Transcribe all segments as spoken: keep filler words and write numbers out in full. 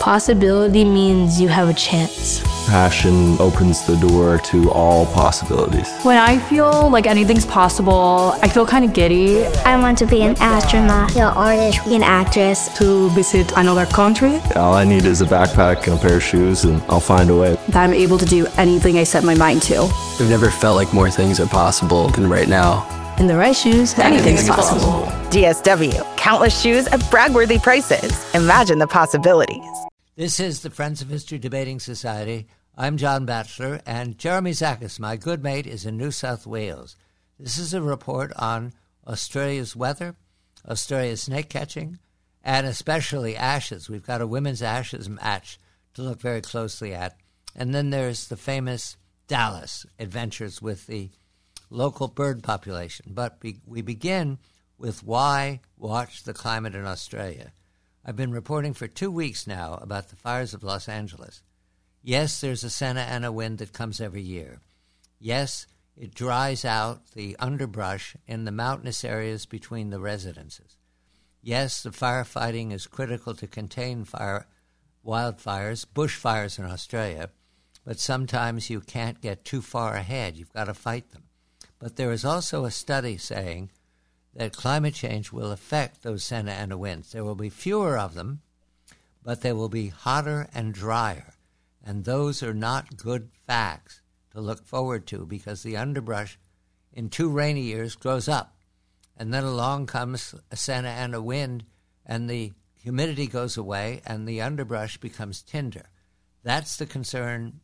Possibility means you have a chance. Passion opens the door to all possibilities. When I feel like anything's possible, I feel kind of giddy. I want to be an astronaut, an artist, an actress. To visit another country. All I need is a backpack and a pair of shoes, and I'll find a way. That I'm able to do anything I set my mind to. I've never felt like more things are possible than right now. In the right shoes, anything's possible. D S W, countless shoes at brag-worthy prices. Imagine the possibilities. This is the Friends of History Debating Society. I'm John Batchelor, and Jeremy Zakis, my good mate, is in New South Wales. This is a report on Australia's weather, Australia's snake catching, and especially ashes. We've got a women's ashes match to look very closely at. And then there's the famous Dallas adventures with the local bird population. But be- we begin with why watch the climate in Australia. I've been reporting for two weeks now about the fires of Los Angeles. Yes, there's a Santa Ana wind that comes every year. Yes, it dries out the underbrush in the mountainous areas between the residences. Yes, the firefighting is critical to contain fire, wildfires, bushfires in Australia, but sometimes you can't get too far ahead. You've got to fight them. But there is also a study saying that climate change will affect those Santa Ana winds. There will be fewer of them, but they will be hotter and drier. And those are not good facts to look forward to, because the underbrush in two rainy years grows up. And then along comes a Santa Ana wind, and the humidity goes away, and the underbrush becomes tinder. That's the concern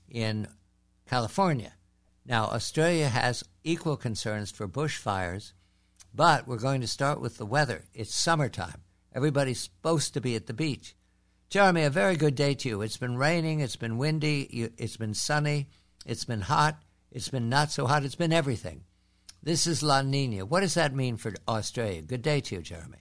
in California. Now, Australia has equal concerns for bushfires, but we're going to start with the weather. It's summertime. Everybody's supposed to be at the beach. Jeremy, a very good day to you. It's been raining. It's been windy. It's been sunny. It's been hot. It's been not so hot. It's been everything. This is La Nina. What does that mean for Australia? Good day to you, Jeremy.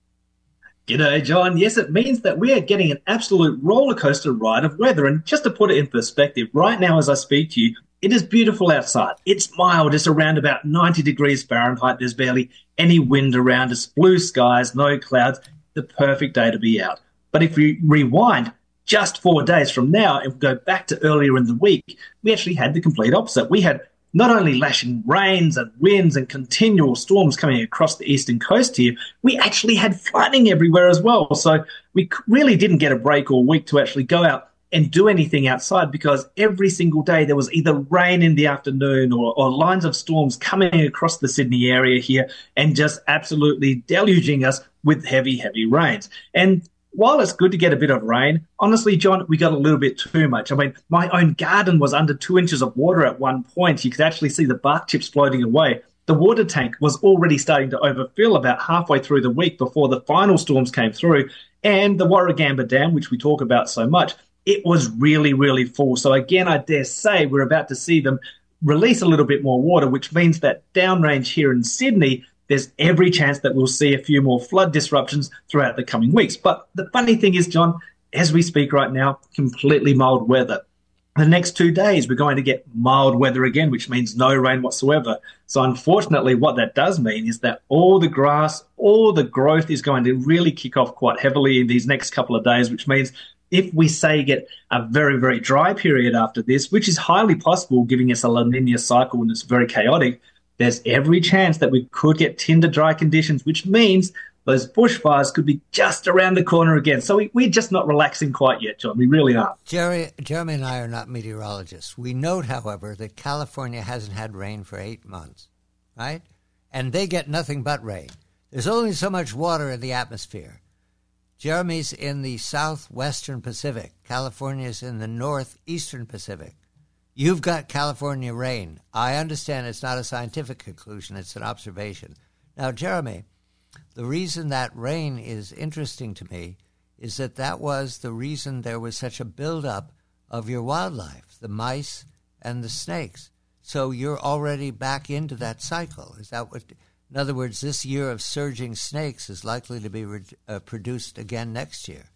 G'day, John. Yes, it means that we are getting an absolute roller coaster ride of weather. And just to put it in perspective, right now as I speak to you, it is beautiful outside. It's mild. It's around about ninety degrees Fahrenheit. There's barely any wind around us. Blue skies, no clouds. The perfect day to be out. But if we rewind just four days from now and go back to earlier in the week, we actually had the complete opposite. We had not only lashing rains and winds and continual storms coming across the eastern coast here, we actually had flooding everywhere as well. So we really didn't get a break all week to actually go out and do anything outside, because every single day there was either rain in the afternoon or, or lines of storms coming across the Sydney area here and just absolutely deluging us with heavy, heavy rains. And while it's good to get a bit of rain, honestly, John, we got a little bit too much. I mean, my own garden was under two inches of water at one point. You could actually see the bark chips floating away. The water tank was already starting to overfill about halfway through the week before the final storms came through. And the Warragamba Dam, which we talk about so much, it was really, really full. So again, I dare say we're about to see them release a little bit more water, which means that downrange here in Sydney, there's every chance that we'll see a few more flood disruptions throughout the coming weeks. But the funny thing is, John, as we speak right now, completely mild weather. The next two days, we're going to get mild weather again, which means no rain whatsoever. So unfortunately, what that does mean is that all the grass, all the growth is going to really kick off quite heavily in these next couple of days, which means if we say get a very, very dry period after this, which is highly possible, giving us a La Nina cycle and it's very chaotic, there's every chance that we could get tinder dry conditions, which means those bushfires could be just around the corner again. So we, we're just not relaxing quite yet, John. We really aren't. Jerry, Jeremy and I are not meteorologists. We note, however, that California hasn't had rain for eight months, right? And they get nothing but rain. There's only so much water in the atmosphere. Jeremy's in the southwestern Pacific. California's in the northeastern Pacific. You've got California rain. I understand it's not a scientific conclusion. It's an observation. Now, Jeremy, the reason that rain is interesting to me is that that was the reason there was such a buildup of your wildlife, the mice and the snakes. So you're already back into that cycle. Is that what... In other words, this year of surging snakes is likely to be re- uh, produced again next year.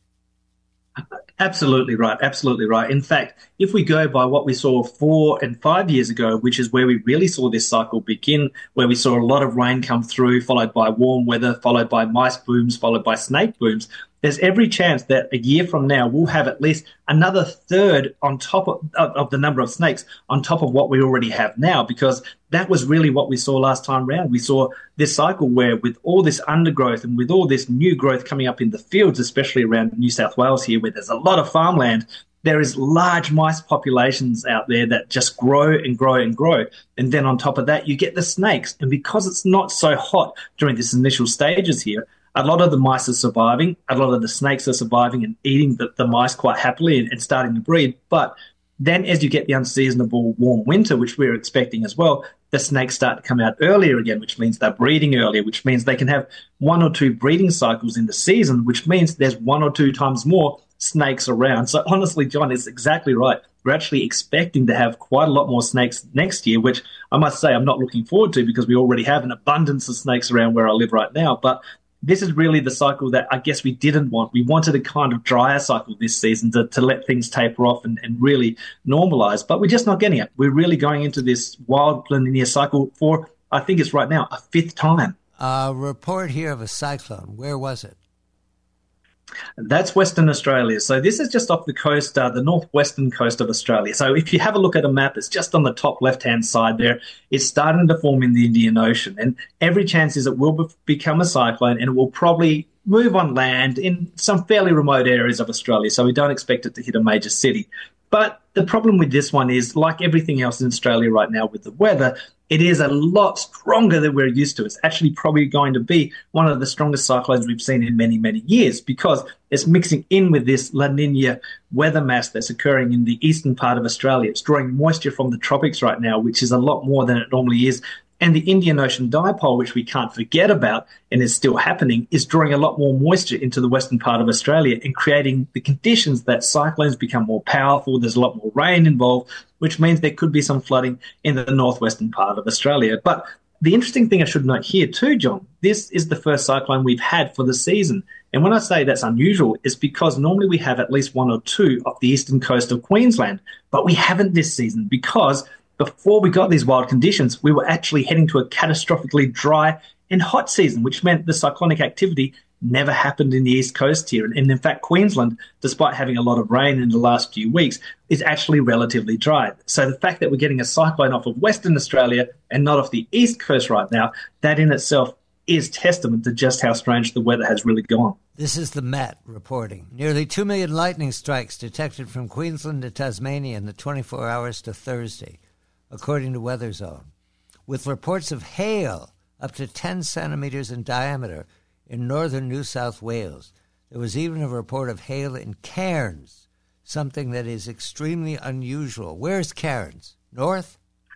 Absolutely right. Absolutely right. In fact, if we go by what we saw four and five years ago, which is where we really saw this cycle begin, where we saw a lot of rain come through, followed by warm weather, followed by mice booms, followed by snake booms, there's every chance that a year from now we'll have at least another third on top of, of, of the number of snakes on top of what we already have now, because that was really what we saw last time round. We saw this cycle where with all this undergrowth and with all this new growth coming up in the fields, especially around New South Wales here, where there's a lot of farmland, there is large mice populations out there that just grow and grow and grow. And then on top of that, you get the snakes. And because it's not so hot during this initial stages here, a lot of the mice are surviving. A lot of the snakes are surviving and eating the, the mice quite happily and, and starting to breed. But then as you get the unseasonable warm winter, which we're expecting as well, the snakes start to come out earlier again, which means they're breeding earlier, which means they can have one or two breeding cycles in the season, which means there's one or two times more snakes around. So honestly, John, it's exactly right. We're actually expecting to have quite a lot more snakes next year, which I must say I'm not looking forward to because we already have an abundance of snakes around where I live right now. But this is really the cycle that I guess we didn't want. We wanted a kind of drier cycle this season to, to let things taper off and, and really normalize, but we're just not getting it. We're really going into this wild La Nina cycle for, I think it's right now, a fifth time. A report here of a cyclone. Where was it? That's Western Australia. So this is just off the coast, uh, the northwestern coast of Australia. So if you have a look at a map, it's just on the top left-hand side there. It's starting to form in the Indian Ocean. And every chance is it will be- become a cyclone and it will probably move on land in some fairly remote areas of Australia. So we don't expect it to hit a major city. But the problem with this one is, like everything else in Australia right now with the weather, it is a lot stronger than we're used to. It's actually probably going to be one of the strongest cyclones we've seen in many, many years because it's mixing in with this La Nina weather mass that's occurring in the eastern part of Australia. It's drawing moisture from the tropics right now, which is a lot more than it normally is. And the Indian Ocean dipole, which we can't forget about and is still happening, is drawing a lot more moisture into the western part of Australia and creating the conditions that cyclones become more powerful. There's a lot more rain involved, which means there could be some flooding in the northwestern part of Australia. But the interesting thing I should note here too, John, this is the first cyclone we've had for the season. And when I say that's unusual, it's because normally we have at least one or two off the eastern coast of Queensland, but we haven't this season because before we got these wild conditions, we were actually heading to a catastrophically dry and hot season, which meant the cyclonic activity never happened in the east coast here. And in fact, Queensland, despite having a lot of rain in the last few weeks, is actually relatively dry. So the fact that we're getting a cyclone off of Western Australia and not off the east coast right now, that in itself is testament to just how strange the weather has really gone. This is the Met reporting. Nearly two million lightning strikes detected from Queensland to Tasmania in the twenty-four hours to Thursday, according to Weather Zone, with reports of hail up to ten centimeters in diameter in northern New South Wales. There was even a report of hail in Cairns, something that is extremely unusual. Where's Cairns? North?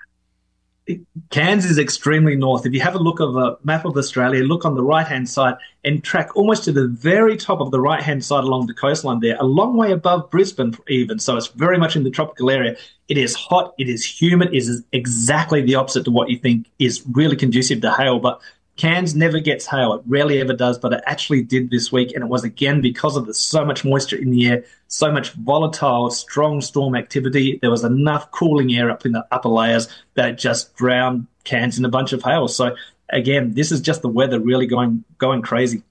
Cairns is extremely north. If you have a look of a map of Australia, look on the right-hand side and track almost to the very top of the right-hand side along the coastline there, a long way above Brisbane even. So it's very much in the tropical area. It is hot. It is humid. It is exactly the opposite to what you think is really conducive to hail. But Cairns never gets hail. It rarely ever does, but it actually did this week. And it was, again, because of the so much moisture in the air, so much volatile, strong storm activity. There was enough cooling air up in the upper layers that it just drowned Cairns in a bunch of hail. So, again, this is just the weather really going going crazy.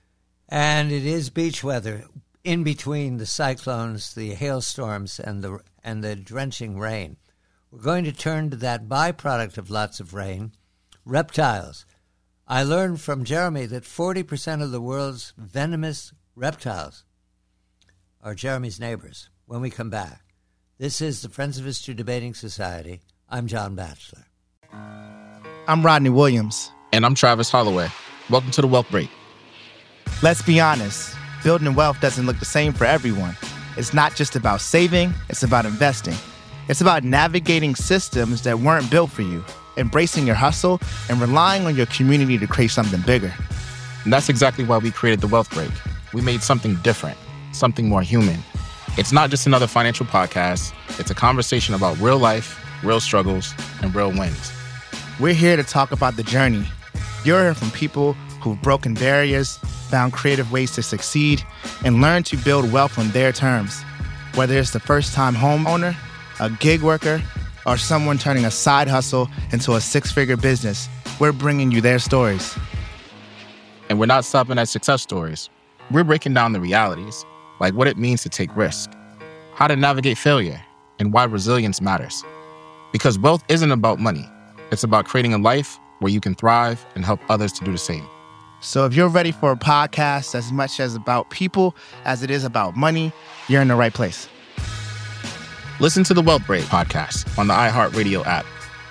And it is beach weather in between the cyclones, the hailstorms, and the and the drenching rain. We're going to turn to that byproduct of lots of rain, reptiles. I learned from Jeremy that forty percent of the world's venomous reptiles are Jeremy's neighbors. When we come back, this is the Friends of History Debating Society. I'm John Batchelor. I'm Rodney Williams. And I'm Travis Holloway. Welcome to the Wealth Break. Let's be honest, building wealth doesn't look the same for everyone. It's not just about saving, it's about investing. It's about navigating systems that weren't built for you, embracing your hustle, and relying on your community to create something bigger. And that's exactly why we created the Wealth Break. We made something different, something more human. It's not just another financial podcast. It's a conversation about real life, real struggles, and real wins. We're here to talk about the journey. You're hearing from people who've broken barriers, found creative ways to succeed, and learned to build wealth on their terms. Whether it's the first-time homeowner, a gig worker, or someone turning a side hustle into a six-figure business, we're bringing you their stories. And we're not stopping at success stories. We're breaking down the realities, like what it means to take risk, how to navigate failure, and why resilience matters. Because wealth isn't about money. It's about creating a life where you can thrive and help others to do the same. So if you're ready for a podcast as much as about people as it is about money, you're in the right place. Listen to the Wealth Break podcast on the iHeartRadio app.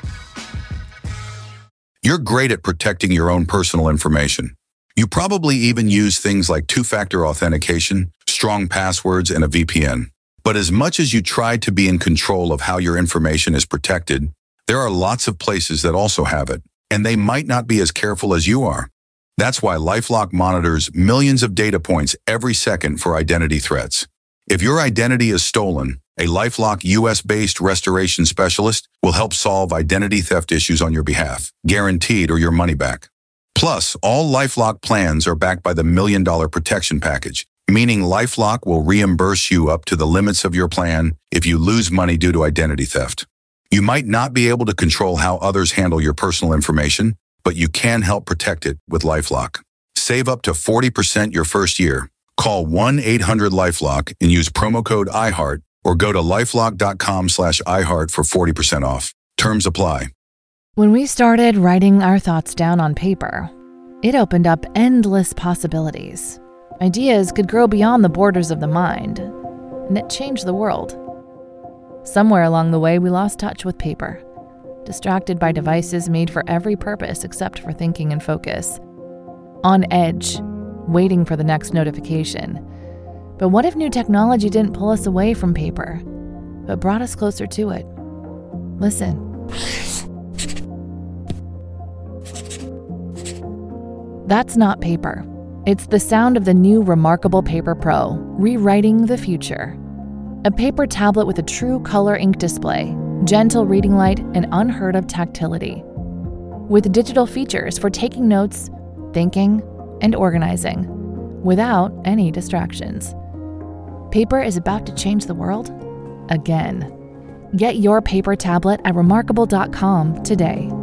You're great at protecting your own personal information. You probably even use things like two-factor authentication, strong passwords, and a V P N. But as much as you try to be in control of how your information is protected, there are lots of places that also have it, and they might not be as careful as you are. That's why LifeLock monitors millions of data points every second for identity threats. If your identity is stolen, a LifeLock U S-based restoration specialist will help solve identity theft issues on your behalf, guaranteed or your money back. Plus, all LifeLock plans are backed by the Million Dollar Protection Package, meaning LifeLock will reimburse you up to the limits of your plan if you lose money due to identity theft. You might not be able to control how others handle your personal information, but you can help protect it with LifeLock. Save up to forty percent your first year. Call one eight hundred LifeLock and use promo code iHeart or go to lifelock.com slash iHeart for forty percent off. Terms apply. When we started writing our thoughts down on paper, it opened up endless possibilities. Ideas could grow beyond the borders of the mind, and it changed the world. Somewhere along the way, we lost touch with paper, distracted by devices made for every purpose except for thinking and focus. On edge, waiting for the next notification. But what if new technology didn't pull us away from paper, but brought us closer to it? Listen. That's not paper. It's the sound of the new Remarkable Paper Pro, rewriting the future. A paper tablet with a true color ink display, gentle reading light, and unheard of tactility. With digital features for taking notes, thinking, and organizing, without any distractions. Paper is about to change the world again. Get your paper tablet at remarkable dot com today.